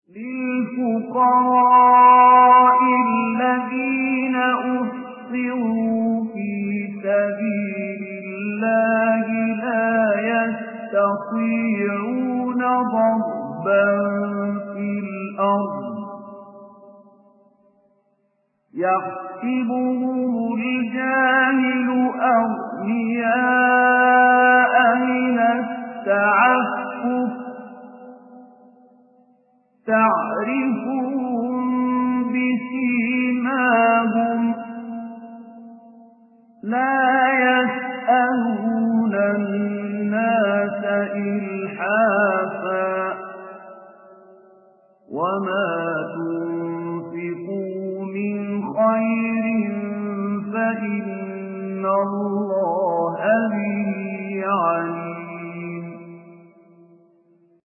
للفقراء الذين أحصروا في سبيل الله لا يستطيعون ضربا في الأرض يحسبهم الجاهل أغنياء من التعفف تعرفهم بسيماهم لا يسألون